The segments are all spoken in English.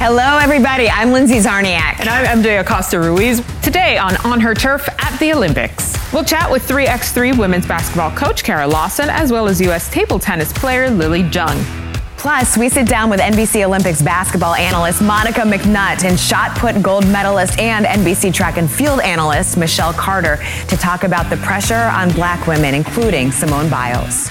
Hello, everybody. I'm Lindsay Czarniak. And I'm MJ Acosta-Ruiz. Today on Her Turf at the Olympics. We'll chat with 3x3 women's basketball coach Kara Lawson, as well as U.S. table tennis player Lily Jung. Plus, we sit down with NBC Olympics basketball analyst Monica McNutt and shot put gold medalist and NBC track and field analyst Michelle Carter to talk about the pressure on Black women, including Simone Biles.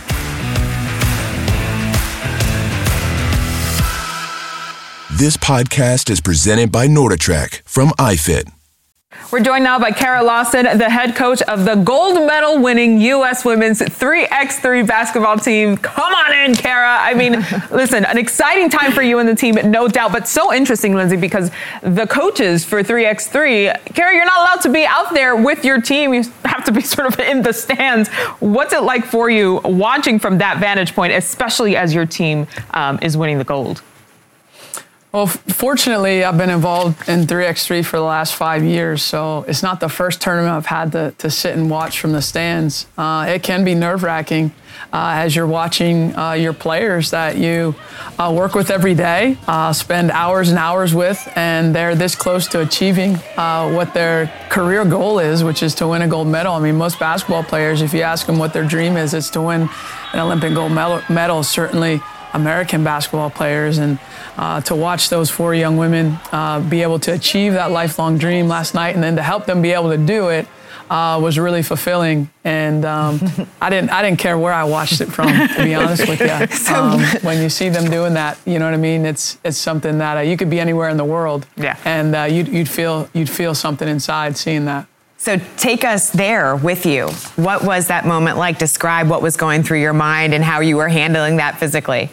This podcast is presented by NordicTrack from iFit. We're joined now by Kara Lawson, the head coach of the gold medal winning U.S. women's 3x3 basketball team. Come on in, Kara. I mean, listen, an exciting time for you and the team, no doubt, but so interesting, Lindsay, because the coaches for 3x3, Kara, you're not allowed to be out there with your team. You have to be sort of in the stands. What's it like for you watching from that vantage point, especially as your team is winning the gold? Well, fortunately, I've been involved in 3x3 for the last 5 years, so it's not the first tournament I've had to sit and watch from the stands. It can be nerve-wracking as you're watching your players that you work with every day, spend hours and hours with, and they're this close to achieving what their career goal is, which is to win a gold medal. I mean, most basketball players, if you ask them what their dream is, it's to win an Olympic gold medal, certainly American basketball players, and to watch those 4 young women be able to achieve that lifelong dream last night, and then to help them be able to do it was really fulfilling. And I didn't care where I watched it from, to be honest with you. When you see them doing that, you know what I mean. It's something that you could be anywhere in the world, and you'd feel something inside seeing that. So take us there with you. What was that moment like? Describe what was going through your mind and how you were handling that physically.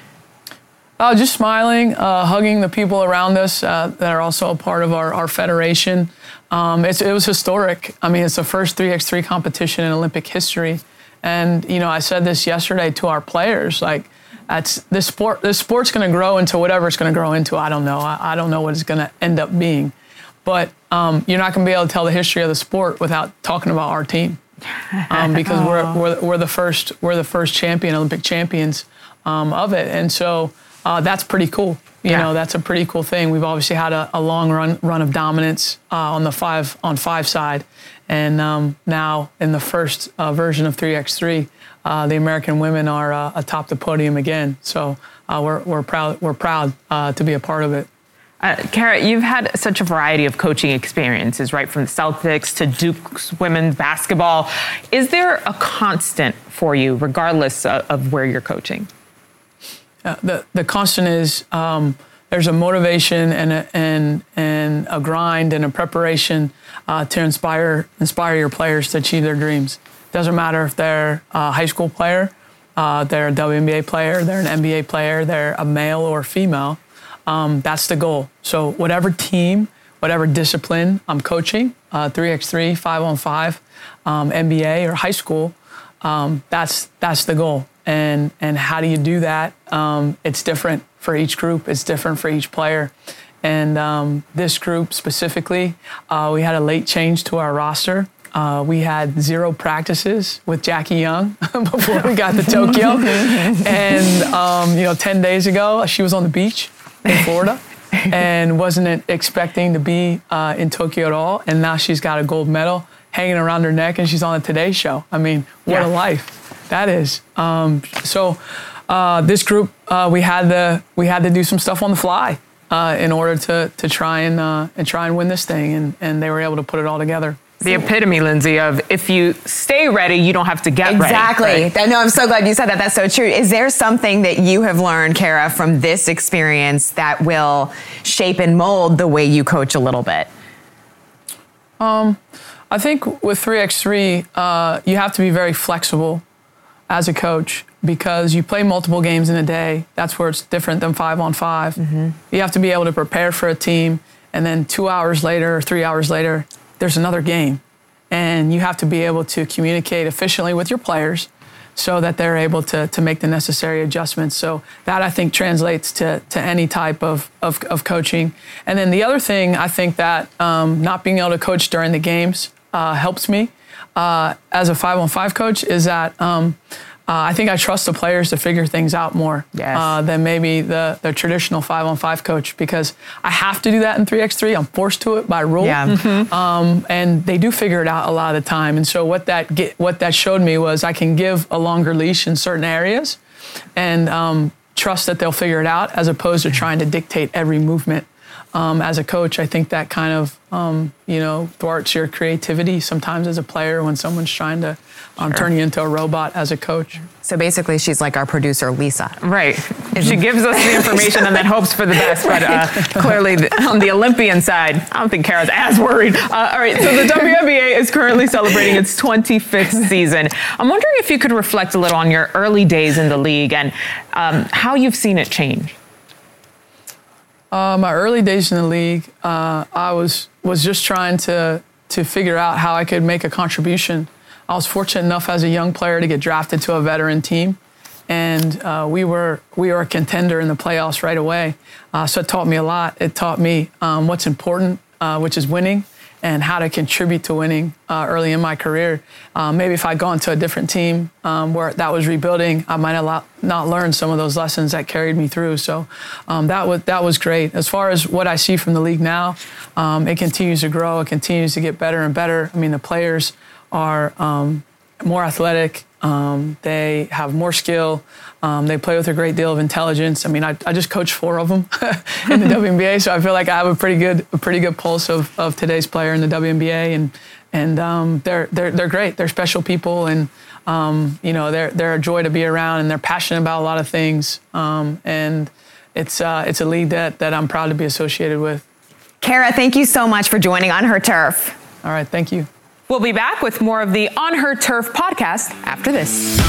Just smiling, hugging the people around us that are also a part of our federation. It was historic. I mean, it's the first 3x3 competition in Olympic history. And, you know, I said this yesterday to our players, like, this sport's going to grow into whatever it's going to grow into. I don't know. I don't know what it's going to end up being. But you're not going to be able to tell the history of the sport without talking about our team, because we're the first champion, Olympic champions of it, and so that's pretty cool. You know, that's a pretty cool thing. We've obviously had a long run of dominance on the 5-on-5 side, and now in the first version of 3x3, the American women are atop the podium again. So we're proud to be a part of it. Kara, you've had such a variety of coaching experiences, right, from the Celtics to Duke's women's basketball. Is there a constant for you, regardless of where you're coaching? The constant is there's a motivation and a grind and a preparation to inspire your players to achieve their dreams. Doesn't matter if they're a high school player, they're a WNBA player, they're an NBA player, they're a male or female. That's the goal. So whatever team, whatever discipline I'm coaching, 3x3, 5-on-5, NBA or high school, that's the goal. And how do you do that? It's different for each group. It's different for each player. And this group specifically, we had a late change to our roster. We had 0 practices with Jackie Young before we got to Tokyo. And 10 days ago, she was on the beach in Florida and wasn't expecting to be in Tokyo at all. And now she's got a gold medal hanging around her neck and she's on the Today Show. I mean, what a life that is. This group, we had to do some stuff on the fly in order to try and win this thing. And they were able to put it all together. The epitome, Lindsay, of if you stay ready, you don't have to get ready. Exactly. Right? No, I'm so glad you said that. That's so true. Is there something that you have learned, Kara, from this experience that will shape and mold the way you coach a little bit? I think with 3x3, you have to be very flexible as a coach because you play multiple games in a day. That's where it's different than 5-on-5. Mm-hmm. You have to be able to prepare for a team, and then 2 hours later or 3 hours later, there's another game. And you have to be able to communicate efficiently with your players so that they're able to make the necessary adjustments. So that, I think, translates to any type of coaching. And then the other thing, I think that not being able to coach during the games helps me as a 5-on-5 coach is that I think I trust the players to figure things out more than maybe the traditional 5-on-5 coach, because I have to do that in 3x3. I'm forced to it by rule. And they do figure it out a lot of the time. And so what that showed me was I can give a longer leash in certain areas and trust that they'll figure it out, as opposed to trying to dictate every movement. As a coach, I think that kind of, thwarts your creativity sometimes as a player when someone's trying to turn you into a robot as a coach. So basically, she's like our producer, Lisa. Right. She gives us the information and then hopes for the best. But clearly, on the Olympian side, I don't think Kara's as worried. All right. So the WNBA is currently celebrating its 25th season. I'm wondering if you could reflect a little on your early days in the league and how you've seen it change. My early days in the league, I was just trying to figure out how I could make a contribution. I was fortunate enough as a young player to get drafted to a veteran team, and we were a contender in the playoffs right away. So it taught me a lot. It taught me what's important, which is winning, and how to contribute to winning early in my career. Maybe if I'd gone to a different team where that was rebuilding, I might have not learned some of those lessons that carried me through. So that was great. As far as what I see from the league now, it continues to grow. It continues to get better and better. I mean, the players are more athletic. They have more skill. They play with a great deal of intelligence. I mean, I just coached 4 of them in the WNBA, so I feel like I have a pretty good pulse of today's player in the WNBA, and they're great. They're special people, and they're a joy to be around, and they're passionate about a lot of things. And it's a league that I'm proud to be associated with. Kara, thank you so much for joining On Her Turf. All right, thank you. We'll be back with more of the On Her Turf podcast after this.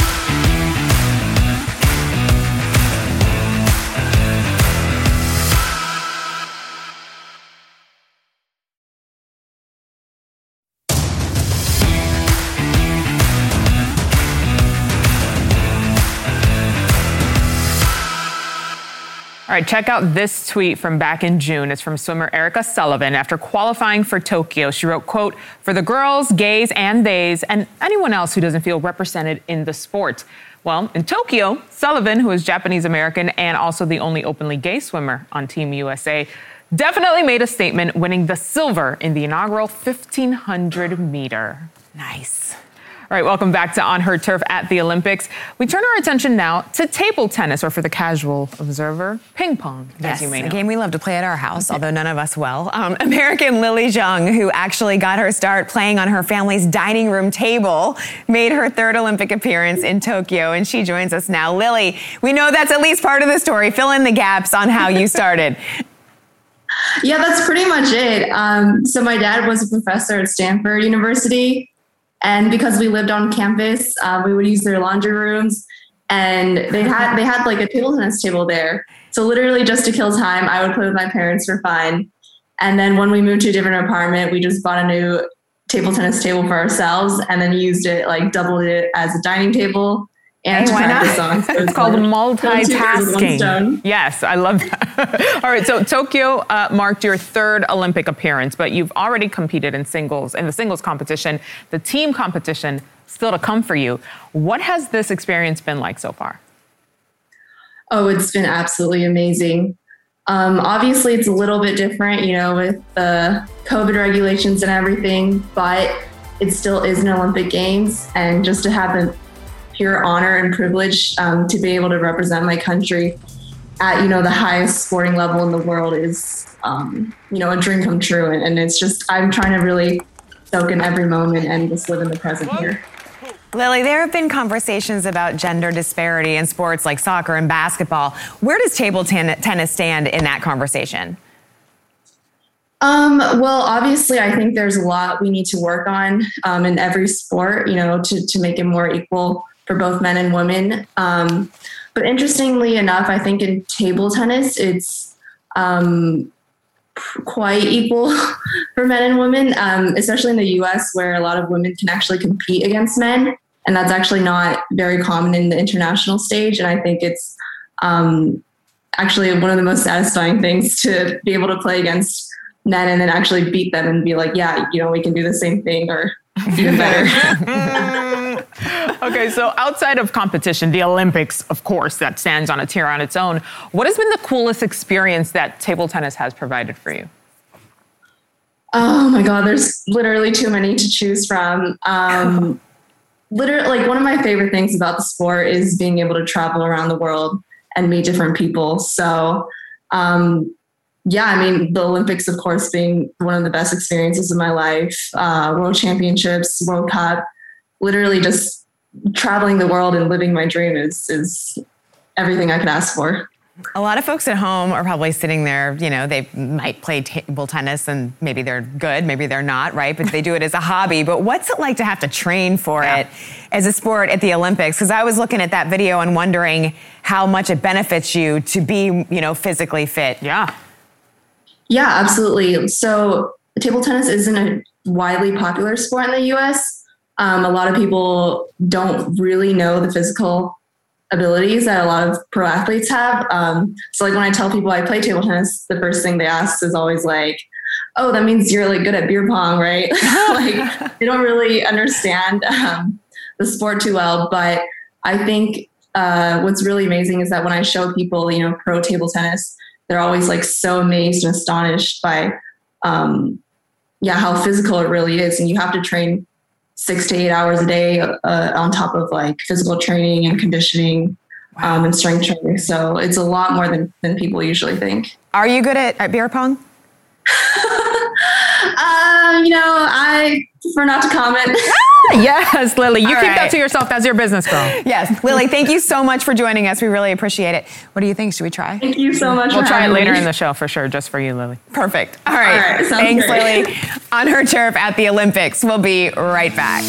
All right, check out this tweet from back in June. It's from swimmer Erica Sullivan. After qualifying for Tokyo, she wrote, quote, "For the girls, gays, and theys, and anyone else who doesn't feel represented in the sport." Well, in Tokyo, Sullivan, who is Japanese-American and also the only openly gay swimmer on Team USA, definitely made a statement, winning the silver in the inaugural 1,500 meter. Nice. All right, welcome back to On Her Turf at the Olympics. We turn our attention now to table tennis, or for the casual observer, ping pong, as you may know. A game we love to play at our house, although none of us will. American Lily Zheng, who actually got her start playing on her family's dining room table, made her 3rd Olympic appearance in Tokyo, and she joins us now. Lily, we know that's at least part of the story. Fill in the gaps on how you started. Yeah, that's pretty much it. So my dad was a professor at Stanford University. And because we lived on campus, we would use their laundry rooms, and they had like a table tennis table there. So literally just to kill time, I would play with my parents for fun. And then when we moved to a different apartment, we just bought a new table tennis table for ourselves, and then used it, like doubled it as a dining table. And why not? So it's called multitasking. Yes, I love that. All right, so Tokyo marked your 3rd Olympic appearance, but you've already competed in the singles competition, the team competition still to come for you. What has this experience been like so far? Oh, it's been absolutely amazing. Obviously, it's a little bit different, with the COVID regulations and everything, but it still is an Olympic Games, and just to have the pure honor and privilege to be able to represent my country at, the highest sporting level in the world is, a dream come true. And it's just, I'm trying to really soak in every moment and just live in the present here. Lily, there have been conversations about gender disparity in sports like soccer and basketball. Where does table tennis stand in that conversation? Well, obviously, I think there's a lot we need to work on in every sport, to make it more equal for both men and women. But interestingly enough, I think in table tennis, it's quite equal for men and women, especially in the US, where a lot of women can actually compete against men. And that's actually not very common in the international stage. And I think it's actually one of the most satisfying things to be able to play against men and then actually beat them and be like, yeah, we can do the same thing or even better. Okay, Okay, so outside of competition, the Olympics, of course, that stands on a tier on its own. What has been the coolest experience that table tennis has provided for you? Oh my God, there's literally too many to choose from. Literally, like, one of my favorite things about the sport is being able to travel around the world and meet different people. So, yeah, I mean, the Olympics, of course, being one of the best experiences of my life, World Championships, World Cup, literally just traveling the world and living my dream is everything I could ask for. A lot of folks at home are probably sitting there, you know, they might play table tennis and maybe they're good, maybe they're not, right? But they do it as a hobby. But what's it like to have to train for it as a sport at the Olympics? Because I was looking at that video and wondering how much it benefits you to be, you know, physically fit. Yeah, absolutely. So table tennis isn't a widely popular sport in the U.S. A lot of people don't really know the physical abilities that a lot of pro athletes have. So like when I tell people I play table tennis, the first thing they ask is always like, oh, that means you're like good at beer pong, right? Like they don't really understand the sport too well. But I think what's really amazing is that when I show people, you know, pro table tennis, they're always like so amazed and astonished by how physical it really is. And you have to train 6 to 8 hours a day on top of like physical training and conditioning and strength training. So it's a lot more than people usually think. Are you good at beer pong? You know, I prefer not to comment. Yes, Lily, you All keep right. that to yourself. That's your business, girl. Yes. Lily, thank you so much for joining us. We really appreciate it. What do you think? Should we try? Thank you so much. We'll for try it having later me. in the show for sure, just for you, Lily. Perfect. All right. sounds Thanks, great. Lily. On her turf at the Olympics. We'll be right back.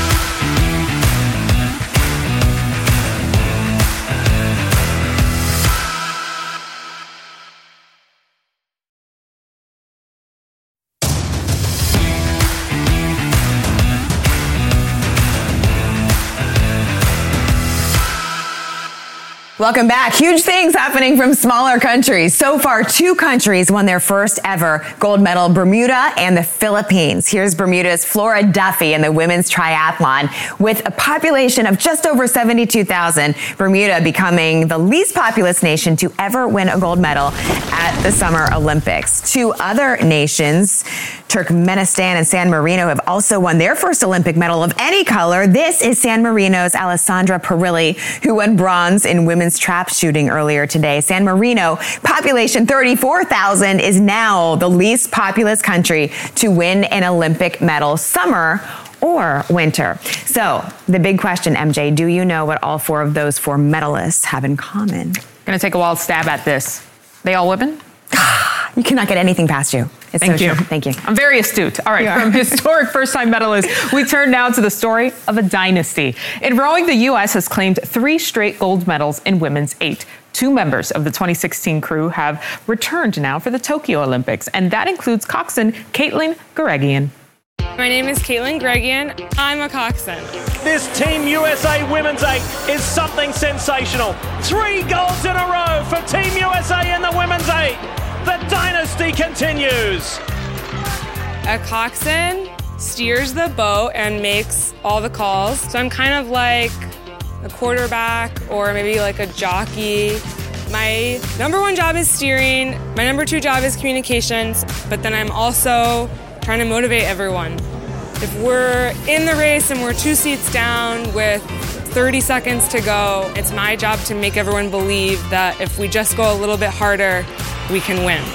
Welcome back. Huge things happening from smaller countries. So far, 2 countries won their first ever gold medal, Bermuda and the Philippines. Here's Bermuda's Flora Duffy in the women's triathlon. With a population of just over 72,000, Bermuda becoming the least populous nation to ever win a gold medal at the Summer Olympics. 2 other nations, Turkmenistan and San Marino, have also won their first Olympic medal of any color. This is San Marino's Alessandra Perilli, who won bronze in women's trap shooting earlier today. San Marino, population 34,000, is now the least populous country to win an Olympic medal, summer or winter. So the big question, MJ, do you know what all 4 of those 4 medalists have in common? Gonna take a wild stab at this. They all women? You cannot get anything past you. It's Thank so you. true. Thank you. I'm very astute. All right, from historic first-time medalists, we turn now to the story of a dynasty. In rowing, the U.S. has claimed 3 straight gold medals in women's 8. 2 members of the 2016 crew have returned now for the Tokyo Olympics, and that includes coxswain Caitlin Guregian. My name is Caitlin Guregian. I'm a coxswain. This Team USA Women's 8 is something sensational. 3 golds in a row for Team USA in the Women's 8. The dynasty continues. A coxswain steers the boat and makes all the calls. So I'm kind of like a quarterback or maybe like a jockey. My number 1 job is steering. My number 2 job is communications. But then I'm also trying to motivate everyone. If we're in the race and we're 2 seats down with 30 seconds to go, it's my job to make everyone believe that if we just go a little bit harder, we can win.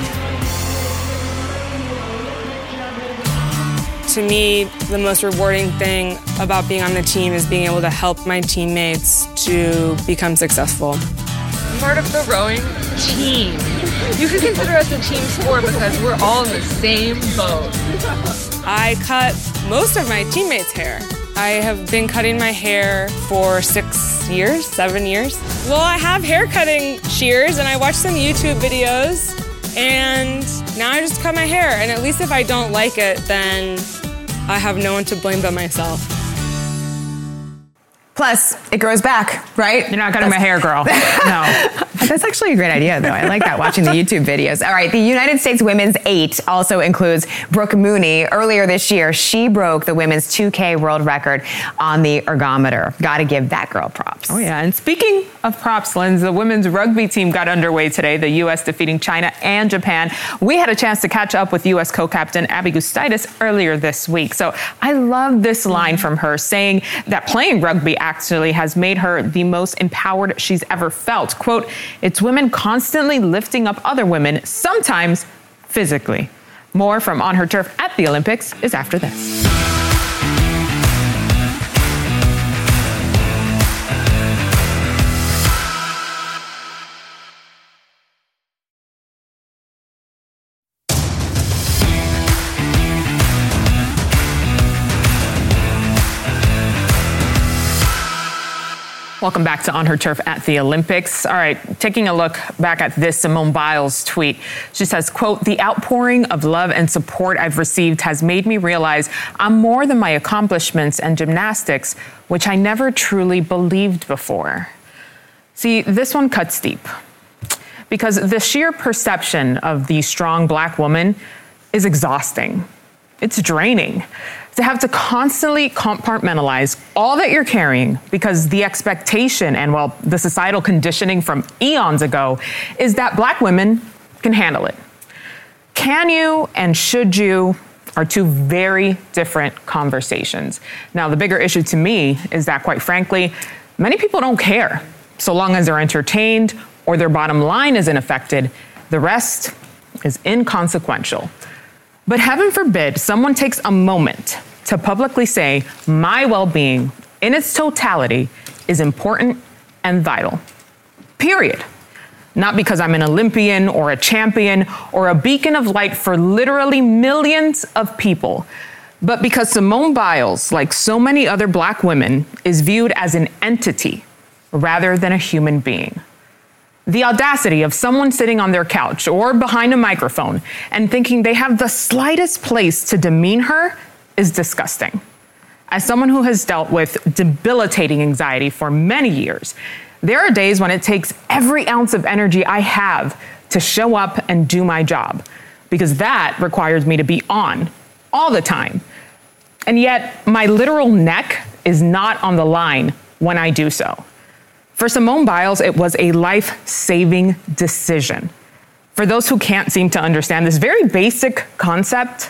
To me, the most rewarding thing about being on the team is being able to help my teammates to become successful. I'm part of the rowing team. You can consider us a team sport because we're all in the same boat. I cut most of my teammates' hair. I have been cutting my hair for 6 years, 7 years. Well, I have hair cutting shears and I watch some YouTube videos and now I just cut my hair. And at least if I don't like it, then I have no one to blame but myself. Plus, it grows back, right? You're not cutting my hair, girl. No. That's actually a great idea, though. I like that, watching the YouTube videos. All right, the United States women's 8 also includes Brooke Mooney. Earlier this year, she broke the women's 2K world record on the ergometer. Got to give that girl props. Oh, yeah. And speaking of props, Linz, the women's rugby team got underway today, the U.S. defeating China and Japan. We had a chance to catch up with U.S. co-captain Abby Gustaitis earlier this week. So I love this line from her, saying that playing rugby actually has made her the most empowered she's ever felt. Quote, "It's women constantly lifting up other women, sometimes physically." More from On Her Turf at the Olympics is after this. Welcome back to On Her Turf at the Olympics. All right, taking a look back at this Simone Biles tweet. She says, quote, "The outpouring of love and support I've received has made me realize I'm more than my accomplishments and gymnastics, which I never truly believed before." See, this one cuts deep because the sheer perception of the strong Black woman is exhausting. It's draining. To have to constantly compartmentalize all that you're carrying because the expectation and, well, the societal conditioning from eons ago is that Black women can handle it. Can you and should you are two very different conversations. Now, the bigger issue to me is that, quite frankly, many people don't care. So long as they're entertained or their bottom line isn't affected, the rest is inconsequential. But heaven forbid someone takes a moment to publicly say my well-being in its totality is important and vital. Period. Not because I'm an Olympian or a champion or a beacon of light for literally millions of people, but because Simone Biles, like so many other Black women, is viewed as an entity rather than a human being. The audacity of someone sitting on their couch or behind a microphone and thinking they have the slightest place to demean her is disgusting. As someone who has dealt with debilitating anxiety for many years, there are days when it takes every ounce of energy I have to show up and do my job, because that requires me to be on all the time. And yet my literal neck is not on the line when I do so. For Simone Biles, it was a life-saving decision. For those who can't seem to understand this very basic concept,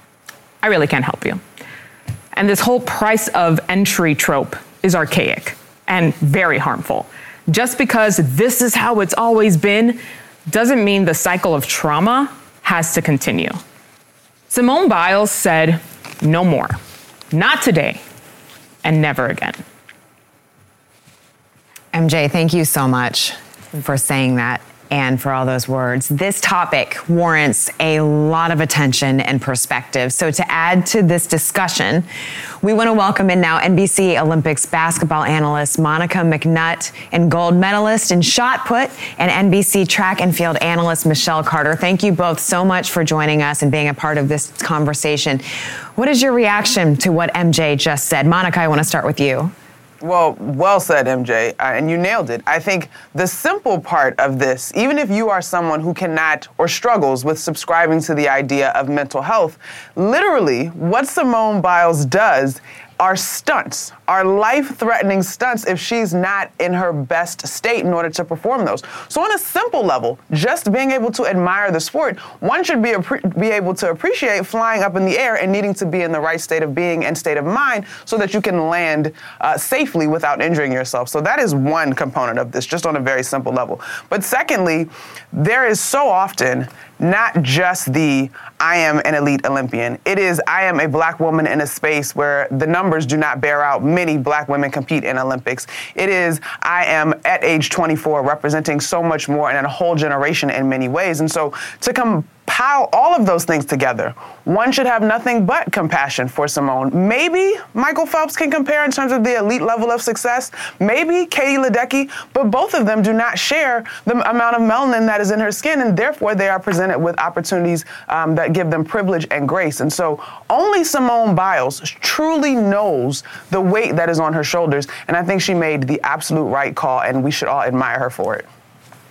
I really can't help you. And this whole price of entry trope is archaic and very harmful. Just because this is how it's always been doesn't mean the cycle of trauma has to continue. Simone Biles said, "No more, not today, and never again." MJ, thank you so much for saying that and for all those words. This topic warrants a lot of attention and perspective. So to add to this discussion, we want to welcome in now NBC Olympics basketball analyst Monica McNutt and gold medalist in shot put and NBC track and field analyst Michelle Carter. Thank you both so much for joining us and being a part of this conversation. What is your reaction to what MJ just said? Monica, I want to start with you. Well said, MJ, and you nailed it. I think the simple part of this, even if you are someone who cannot or struggles with subscribing to the idea of mental health, literally what Simone Biles does are stunts, are life-threatening stunts if she's not in her best state in order to perform those. So on a simple level, just being able to admire the sport, one should be able to appreciate flying up in the air and needing to be in the right state of being and state of mind so that you can land safely without injuring yourself. So that is one component of this, just on a very simple level. But secondly, there is so often not just the I am an elite Olympian. It is I am a Black woman in a space where the numbers do not bear out many Black women compete in Olympics. It is I am at age 24 representing so much more and a whole generation in many ways. And so to compile all of those things together, one should have nothing but compassion for Simone. Maybe Michael Phelps can compare in terms of the elite level of success, maybe Katie Ledecky, but both of them do not share the amount of melanin that is in her skin, and therefore they are presented with opportunities that give them privilege and grace. And so only Simone Biles truly knows the weight that is on her shoulders, and I think she made the absolute right call, and we should all admire her for it.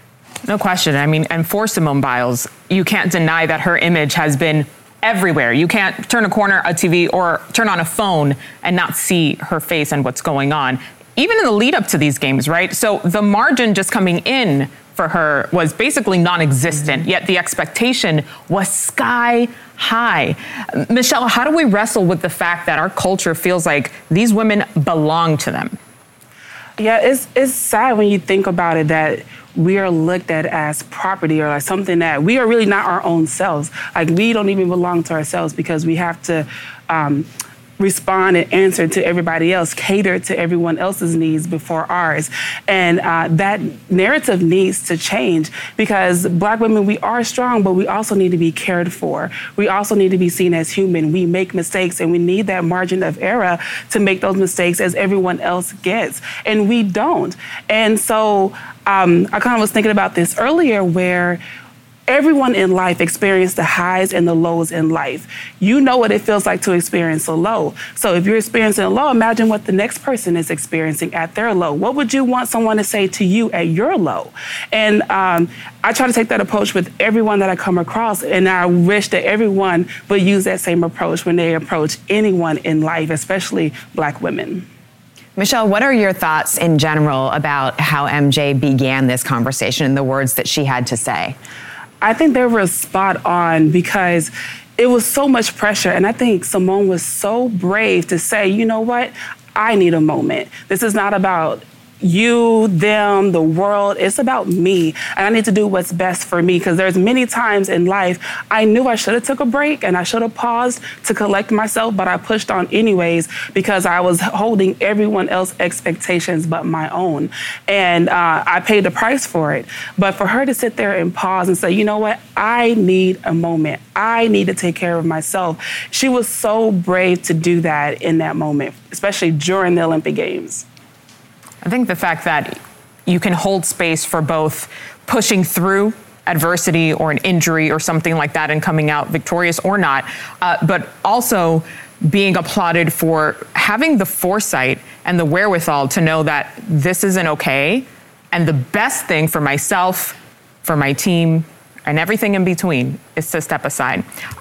No question. I mean, and for Simone Biles, you can't deny that her image has been everywhere. You can't turn a corner, a TV, or turn on a phone and not see her face and what's going on, even in the lead up to these games, right? So the margin just coming in for her was basically non-existent, yet the expectation was sky high. Michelle, how do we wrestle with the fact that our culture feels like these women belong to them? Yeah, it's sad when you think about it that we are looked at as property or like something that we are really not our own selves. Like we don't even belong to ourselves because we have to respond and answer to everybody else, cater to everyone else's needs before ours. And that narrative needs to change because Black women, we are strong, but we also need to be cared for. We also need to be seen as human. We make mistakes and we need that margin of error to make those mistakes as everyone else gets. And we don't. And so I kind of was thinking about this earlier where everyone in life experiences the highs and the lows in life. You know what it feels like to experience a low. So if you're experiencing a low, imagine what the next person is experiencing at their low. What would you want someone to say to you at your low? And I try to take that approach with everyone that I come across, and I wish that everyone would use that same approach when they approach anyone in life, especially Black women. Michelle, what are your thoughts in general about how MJ began this conversation and the words that she had to say? I think they were spot on because it was so much pressure. And I think Simone was so brave to say, you know what? I need a moment. This is not about you, them, the world. It's about me. And I need to do what's best for me because there's many times in life I knew I should have took a break and I should have paused to collect myself, but I pushed on anyways because I was holding everyone else's expectations but my own. And I paid the price for it. But for her to sit there and pause and say, you know what? I need a moment. I need to take care of myself. She was so brave to do that in that moment, especially during the Olympic Games. I think the fact that you can hold space for both pushing through adversity or an injury or something like that and coming out victorious or not, but also being applauded for having the foresight and the wherewithal to know that this isn't okay. And the best thing for myself, for my team, and everything in between is to step aside.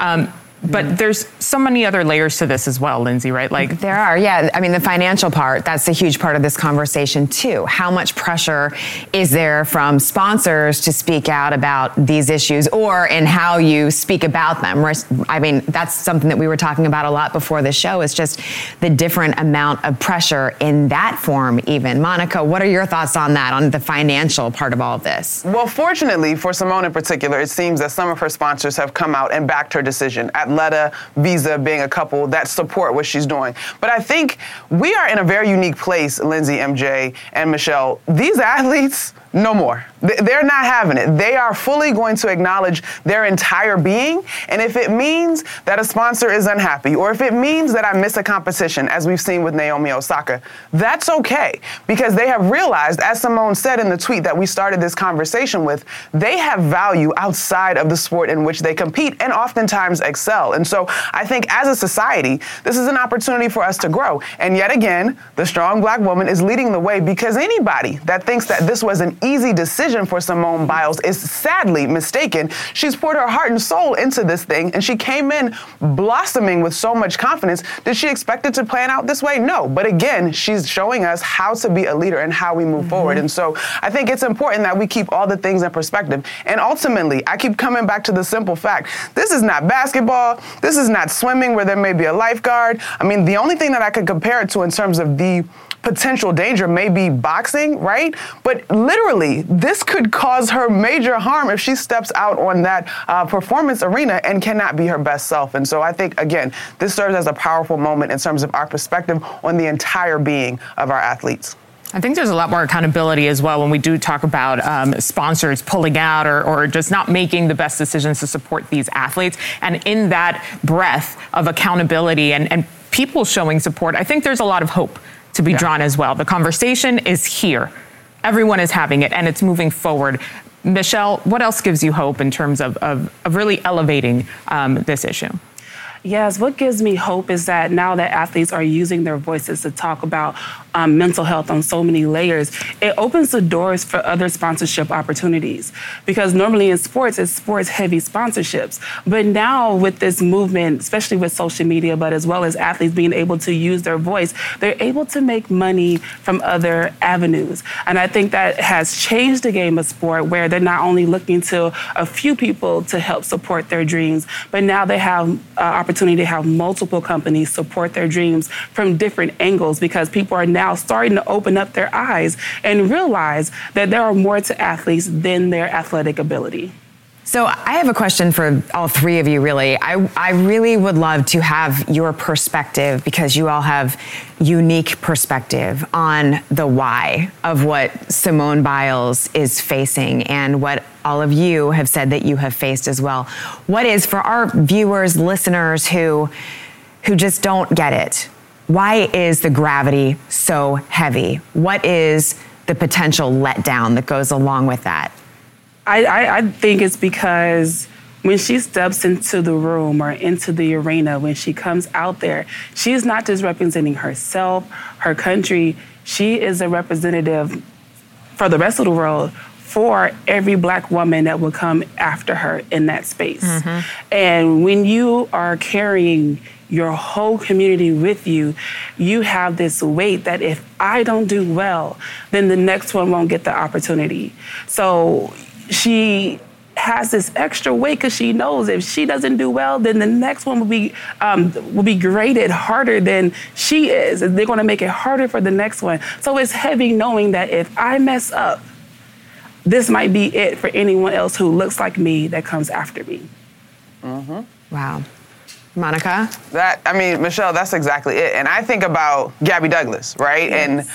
But there's so many other layers to this as well, Lindsay, right? Like there are, yeah. I mean, the financial part, that's a huge part of this conversation too. How much pressure is there from sponsors to speak out about these issues or in how you speak about them? I mean, that's something that we were talking about a lot before the show is just the different amount of pressure in that form even. Monica, what are your thoughts on that, on the financial part of all of this? Well, fortunately for Simone in particular, it seems that some of her sponsors have come out and backed her decision. Atleta, Visa being a couple that support what she's doing. But I think we are in a very unique place, Lindsay, MJ, and Michelle. These athletes, no more. They're not having it. They are fully going to acknowledge their entire being. And if it means that a sponsor is unhappy, or if it means that I miss a competition, as we've seen with Naomi Osaka, that's okay. Because they have realized, as Simone said in the tweet that we started this conversation with, they have value outside of the sport in which they compete and oftentimes excel. And so I think as a society, this is an opportunity for us to grow. And yet again, the strong Black woman is leading the way because anybody that thinks that this was an easy decision for Simone Biles is sadly mistaken. She's poured her heart and soul into this thing, and she came in blossoming with so much confidence. Did she expect it to plan out this way? No. But again, she's showing us how to be a leader and how we move forward. And so I think it's important that we keep all the things in perspective. And ultimately, I keep coming back to the simple fact. This is not basketball. This is not swimming where there may be a lifeguard. I mean, the only thing that I could compare it to in terms of the potential danger may be boxing, right? But literally, this could cause her major harm if she steps out on that performance arena and cannot be her best self. And so I think, again, this serves as a powerful moment in terms of our perspective on the entire being of our athletes. I think there's a lot more accountability as well when we do talk about sponsors pulling out or just not making the best decisions to support these athletes. And in that breadth of accountability and people showing support, I think there's a lot of hope to be drawn as well. The conversation is here. Everyone is having it, and it's moving forward. Michelle, what else gives you hope in terms of really elevating this issue? Yes, what gives me hope is that now that athletes are using their voices to talk about mental health on so many layers, it opens the doors for other sponsorship opportunities. Because normally in sports, it's sports-heavy sponsorships. But now with this movement, especially with social media, but as well as athletes being able to use their voice, they're able to make money from other avenues. And I think that has changed the game of sport, where they're not only looking to a few people to help support their dreams, but now they have opportunity to have multiple companies support their dreams from different angles, because people are now starting to open up their eyes and realize that there are more to athletes than their athletic ability. So I have a question for all three of you, really. I really would love to have your perspective, because you all have unique perspective on the why of what Simone Biles is facing and what all of you have said that you have faced as well. What is, for our viewers, listeners who just don't get it, why is the gravity so heavy? What is the potential letdown that goes along with that? I think it's because when she steps into the room or into the arena, when she comes out there, she's not just representing herself, her country. She is a representative for the rest of the world, for every Black woman that will come after her in that space. And when you are carrying your whole community with you, you have this weight that if I don't do well, then the next one won't get the opportunity. So she has this extra weight because she knows if she doesn't do well, then the next one will be graded harder than she is. They're going to make it harder for the next one. So it's heavy knowing that if I mess up, this might be it for anyone else who looks like me that comes after me. Wow. Monica? Michelle, that's exactly it. And I think about Gabby Douglas, right? Yes.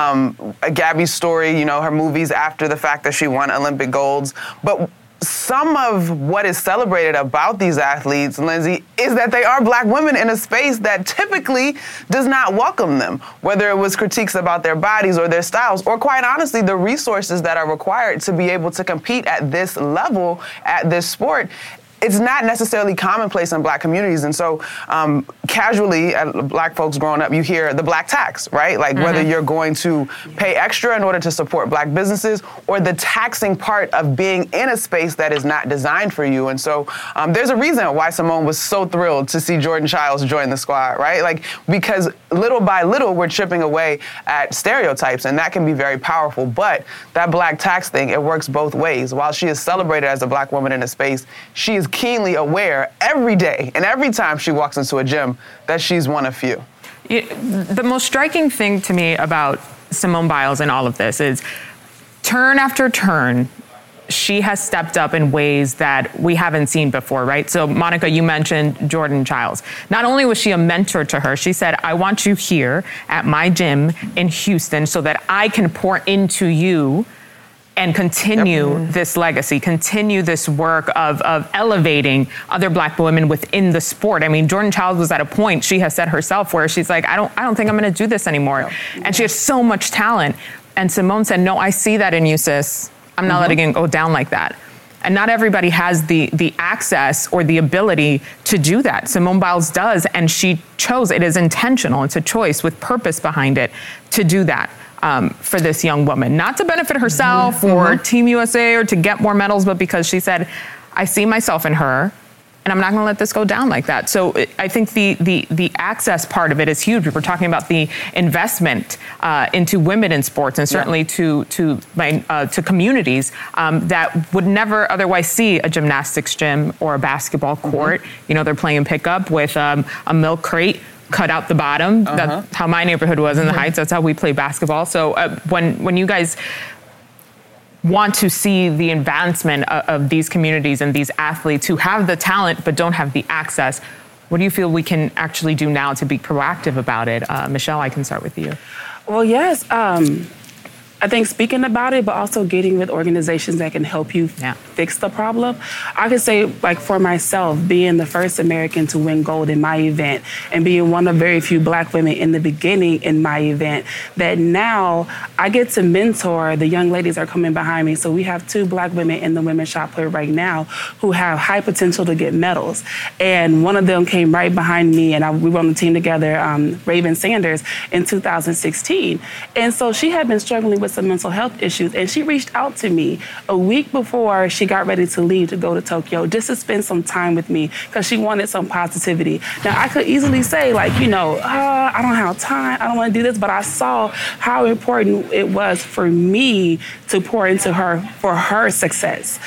And Gabby's story, her movies after the fact that she won Olympic golds. But some of what is celebrated about these athletes, Lindsay, is that they are Black women in a space that typically does not welcome them, whether it was critiques about their bodies or their styles, or quite honestly, the resources that are required to be able to compete at this level, at this sport. It's not necessarily commonplace in Black communities. And so casually, Black folks growing up, you hear the Black tax, right? Like whether you're going to pay extra in order to support Black businesses, or the taxing part of being in a space that is not designed for you. And so there's a reason why Simone was so thrilled to see Jordan Chiles join the squad, right? Like, because little by little, we're chipping away at stereotypes, and that can be very powerful. But that Black tax thing, it works both ways. While she is celebrated as a Black woman in a space, she is keenly aware every day and every time she walks into a gym that she's one of few. The most striking thing to me about Simone Biles in all of this is turn after turn, she has stepped up in ways that we haven't seen before, right? So Monica, you mentioned Jordan Chiles. Not only was she a mentor to her, she said, I want you here at my gym in Houston so that I can pour into you and continue this legacy, continue this work of elevating other Black women within the sport. I mean, Jordan Chiles was at a point, she has said herself, where she's like, I don't think I'm gonna do this anymore. And she has so much talent. And Simone said, no, I see that in you, sis. I'm not letting it go down like that. And not everybody has the access or the ability to do that. Simone Biles does, and she chose, it is intentional, it's a choice with purpose behind it to do that. For this young woman, not to benefit herself or Team USA or to get more medals, but because she said, I see myself in her, and I'm not going to let this go down like that. So I think the access part of it is huge. We're talking about the investment into women in sports, and certainly to communities that would never otherwise see a gymnastics gym or a basketball court. They're playing pickup with a milk crate cut out the bottom. That's how my neighborhood was in the Heights. That's how we play basketball. So when you guys want to see the advancement of these communities and these athletes who have the talent but don't have the access, what do you feel we can actually do now to be proactive about it? Michelle, I can start with you. Well, yes. I think speaking about it, but also getting with organizations that can help you fix the problem. I could say, like, for myself, being the first American to win gold in my event and being one of very few Black women in the beginning in my event, that now I get to mentor the young ladies that are coming behind me. So we have 2 Black women in the women's shot put right now who have high potential to get medals. And one of them came right behind me, and we were on the team together, Raven Sanders, in 2016. And so she had been struggling with some mental health issues, and she reached out to me a week before she got ready to leave to go to Tokyo just to spend some time with me because she wanted some positivity. Now, I could easily say, like, I don't have time, I don't want to do this, but I saw how important it was for me to pour into her for her success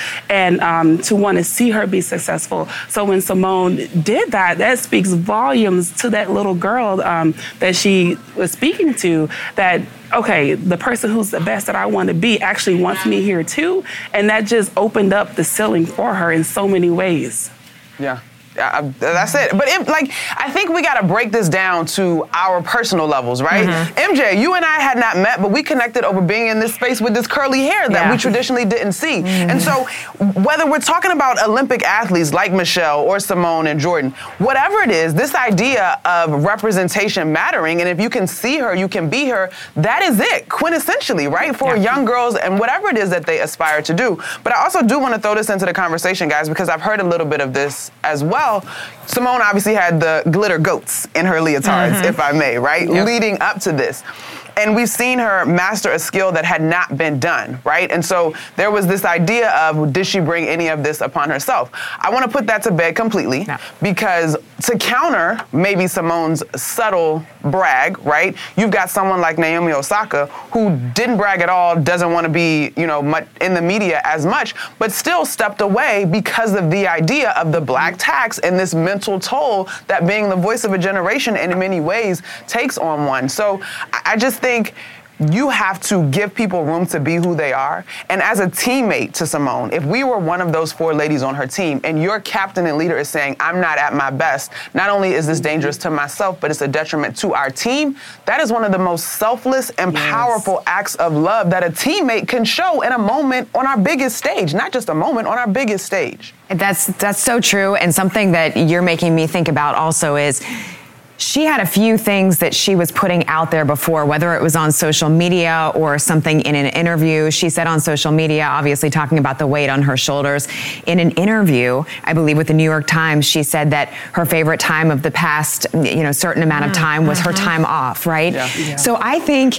and to want to see her be successful. So when Simone did that, that speaks volumes to that little girl that she was speaking to, that okay, the person who's the best that I want to be actually wants me here too. And that just opened up the ceiling for her in so many ways. Yeah. That's it. But I think we got to break this down to our personal levels, right? MJ, you and I had not met, but we connected over being in this space with this curly hair that we traditionally didn't see. And so whether we're talking about Olympic athletes like Michelle or Simone and Jordan, whatever it is, this idea of representation mattering, and if you can see her, you can be her, that is it, quintessentially, right? For young girls and whatever it is that they aspire to do. But I also do want to throw this into the conversation, guys, because I've heard a little bit of this as well. Simone obviously had the glitter goats in her leotards, if I may, right? Leading up to this. And we've seen her master a skill that had not been done, right? And so there was this idea of, did she bring any of this upon herself? I want to put that to bed completely because to counter maybe Simone's subtle brag, right? You've got someone like Naomi Osaka who didn't brag at all, doesn't want to be, much in the media as much, but still stepped away because of the idea of the black tax and this mental toll that being the voice of a generation in many ways takes on one. So I just think you have to give people room to be who they are. And as a teammate to Simone, if we were one of those 4 ladies on her team and your captain and leader is saying, I'm not at my best, not only is this dangerous to myself, but it's a detriment to our team, that is one of the most selfless and powerful acts of love that a teammate can show in a moment on our biggest stage, not just a moment, on our biggest stage. That's so true. And something that you're making me think about also is, she had a few things that she was putting out there before, whether it was on social media or something in an interview. She said on social media, obviously talking about the weight on her shoulders. In an interview, I believe with the New York Times, she said that her favorite time of the past, certain amount of time was her time off, right? Yeah. So I think,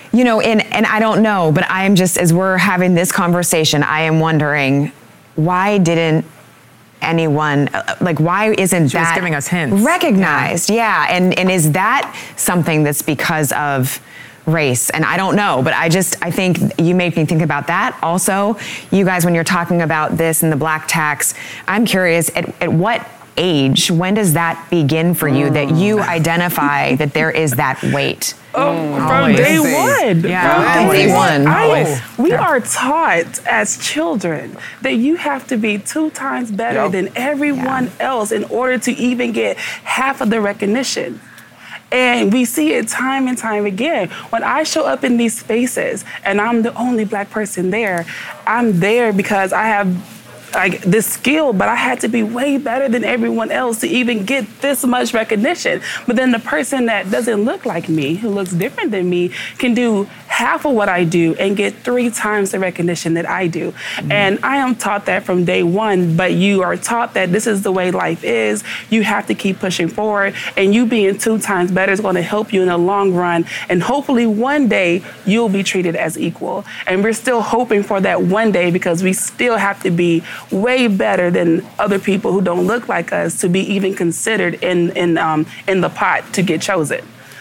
and I don't know, but I am just, as we're having this conversation, I am wondering, why didn't anyone, why isn't she was giving us hints recognized? And is that something that's because of race? And I don't know, but I think you made me think about that. Also, you guys, when you're talking about this and the black tax, I'm curious, at what age, when does that begin for you that you identify that there is that weight? From day one. Yeah, from day one. We are taught as children that you have to be 2 times better than everyone else in order to even get half of the recognition. And we see it time and time again. When I show up in these spaces and I'm the only black person there, I'm there because I have this skill, but I had to be way better than everyone else to even get this much recognition. But then the person that doesn't look like me, who looks different than me, can do half of what I do and get 3 times the recognition that I do. And I am taught that from day one, but you are taught that this is the way life is. You have to keep pushing forward, and you being 2 times better is going to help you in the long run. And hopefully one day you'll be treated as equal. And we're still hoping for that one day because we still have to be way better than other people who don't look like us to be even considered in the pot to get chosen.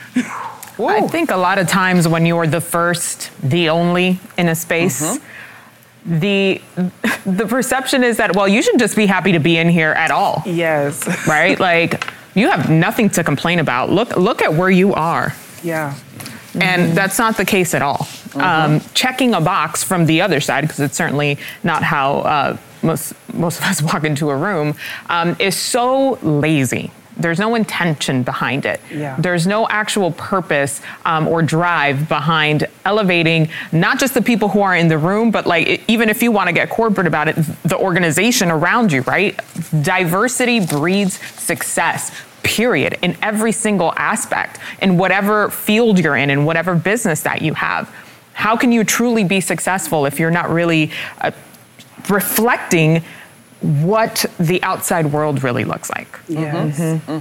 I think a lot of times when you're the first, the only in a space, the perception is that, well, you should just be happy to be in here at all. Yes. Right? You have nothing to complain about. Look at where you are. Yeah. And that's not the case at all. Checking a box from the other side, because it's certainly not how most of us walk into a room, is so lazy. There's no intention behind it. Yeah. There's no actual purpose or drive behind elevating not just the people who are in the room, but like even if you want to get corporate about it, the organization around you, right? Diversity breeds success, period, in every single aspect, in whatever field you're in whatever business that you have. How can you truly be successful if you're not really reflecting what the outside world really looks like? Yes.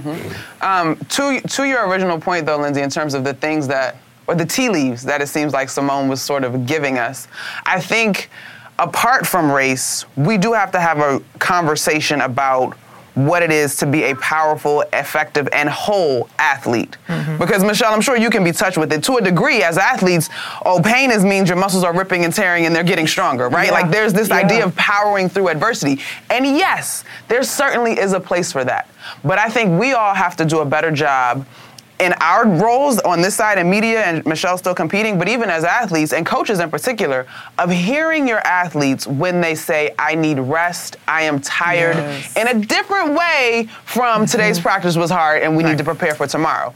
To your original point, though, Lindsay, in terms of the things that, or the tea leaves that it seems like Simone was sort of giving us, I think apart from race, we do have to have a conversation about what it is to be a powerful, effective, and whole athlete. Because, Michelle, I'm sure you can be touched with it. To a degree, as athletes, pain means your muscles are ripping and tearing and they're getting stronger, right? Like, there's this idea of powering through adversity. And yes, there certainly is a place for that. But I think we all have to do a better job in our roles on this side in media, and Michelle's still competing, but even as athletes and coaches in particular, of hearing your athletes when they say, I need rest, I am tired, in a different way from today's practice was hard and we need to prepare for tomorrow.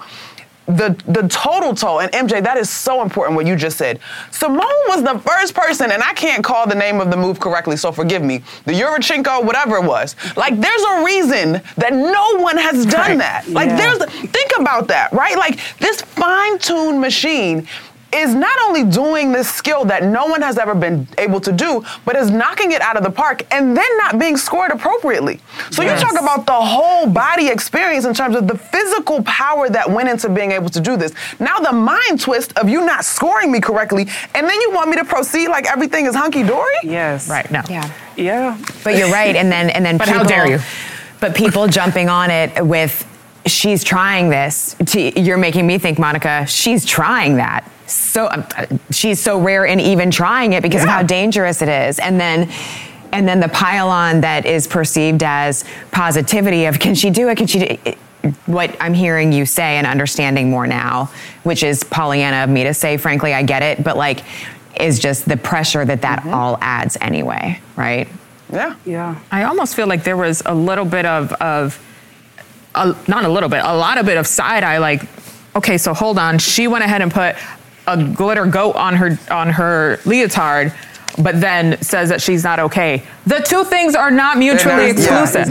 The total toll, and MJ, that is so important what you just said. Simone was the first person, and I can't call the name of the move correctly, so forgive me, the Yurchenko, whatever it was. Like, there's a reason that no one has done that. Like, think about that, right? Like, this fine-tuned machine is not only doing this skill that no one has ever been able to do, but is knocking it out of the park and then not being scored appropriately. So you talk about the whole body experience in terms of the physical power that went into being able to do this. Now the mind twist of you not scoring me correctly, and then you want me to proceed like everything is hunky-dory? Yes. Right, no. Yeah. But you're right, and then but people, how dare you? But people jumping on it with, she's trying this. You're making me think, Monica, she's trying that. So she's so rare in even trying it because of how dangerous it is. And then the pile-on that is perceived as positivity of, can she do it? Can she do it? What I'm hearing you say and understanding more now, which is Pollyanna of me to say, frankly, I get it, but like, is just the pressure that all adds anyway, right? Yeah. I almost feel like there was a little bit of not a little bit, a lot of bit of side eye, like, okay, so hold on. She went ahead and put a glitter goat on her leotard, but then says that she's not okay. The two things are not mutually exclusive.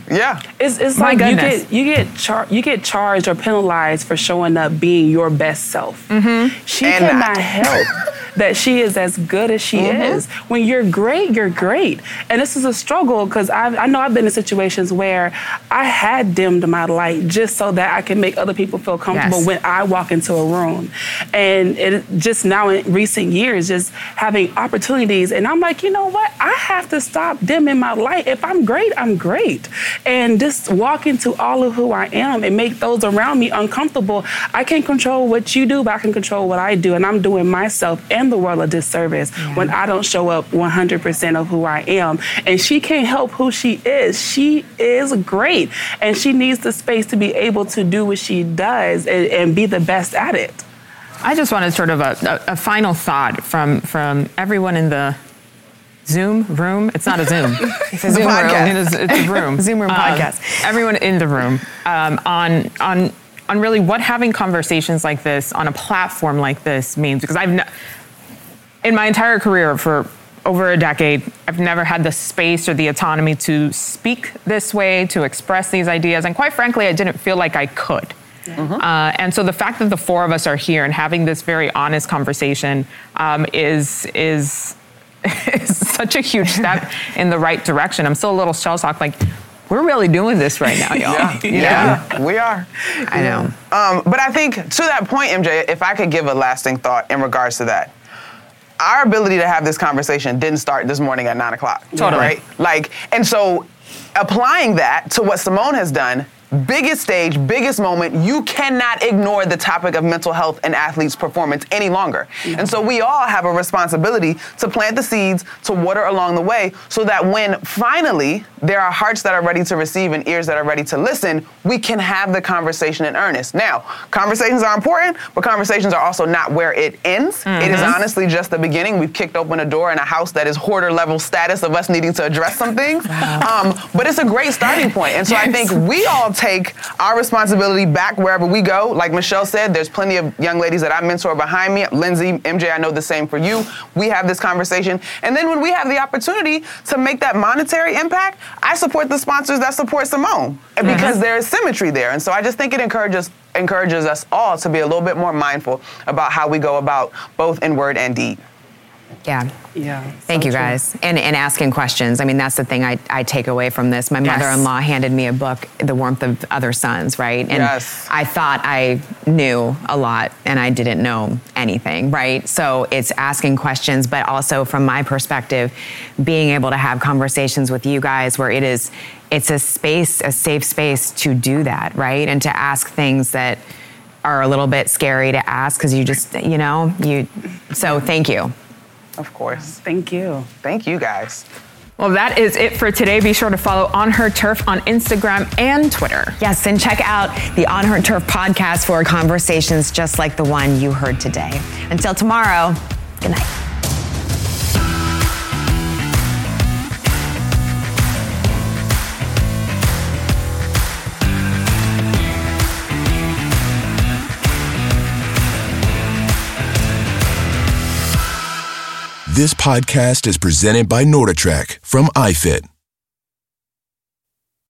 It's My like goodness. you get charged or penalized for showing up being your best self. She cannot help that she is as good as she is. When you're great, you're great. And this is a struggle because I know I've been in situations where I had dimmed my light just so that I can make other people feel comfortable when I walk into a room. And it just now in recent years, just having opportunities. And I'm like, you know what? I have to stop dimming my light. If I'm great, I'm great. And just walk into all of who I am and make those around me uncomfortable. I can't control what you do, but I can control what I do. And I'm doing myself and the world a disservice when I don't show up 100% of who I am. And she can't help who she is. She is great. And she needs the space to be able to do what she does and be the best at it. I just wanted sort of a final thought from everyone in the Zoom room. It's not a Zoom. It's a Zoom room. It's a room. Zoom room podcast. Everyone in the room on really what having conversations like this on a platform like this means. Because in my entire career for over a decade, I've never had the space or the autonomy to speak this way, to express these ideas. And quite frankly, I didn't feel like I could. And so the fact that the four of us are here and having this very honest conversation is such a huge step in the right direction. I'm still a little shell-shocked, like, we're really doing this right now, y'all. Yeah, we are. I know. But I think to that point, MJ, if I could give a lasting thought in regards to that, our ability to have this conversation didn't start this morning at 9 o'clock. Totally. Right? Like, and so applying that to what Simone has done, biggest stage, biggest moment, you cannot ignore the topic of mental health and athletes' performance any longer. And so we all have a responsibility to plant the seeds, to water along the way, so that when finally there are hearts that are ready to receive and ears that are ready to listen, we can have the conversation in earnest. Now, conversations are important, but conversations are also not where it ends. It is honestly just the beginning. We've kicked open a door in a house that is hoarder level status of us needing to address some things. But it's a great starting point. And so I think we all take our responsibility back wherever we go. Like Michelle said, there's plenty of young ladies that I mentor behind me. Lindsay, MJ, I know the same for you. We have this conversation. And then when we have the opportunity to make that monetary impact, I support the sponsors that support Simone because there is symmetry there. And so I just think it encourages us all to be a little bit more mindful about how we go about both in word and deed. Yeah. Yeah. Thank you, guys. And asking questions. I mean, that's the thing I take away from this. My mother-in-law handed me a book, The Warmth of Other Suns, right? And I thought I knew a lot and I didn't know anything, right? So it's asking questions, but also from my perspective, being able to have conversations with you guys where it's a safe space to do that, right? And to ask things that are a little bit scary to ask because so thank you. Of course. Thank you. Thank you, guys. Well, that is it for today. Be sure to follow On Her Turf on Instagram and Twitter. Yes, and check out the On Her Turf podcast for conversations just like the one you heard today. Until tomorrow, good night. This podcast is presented by NordicTrack from iFit.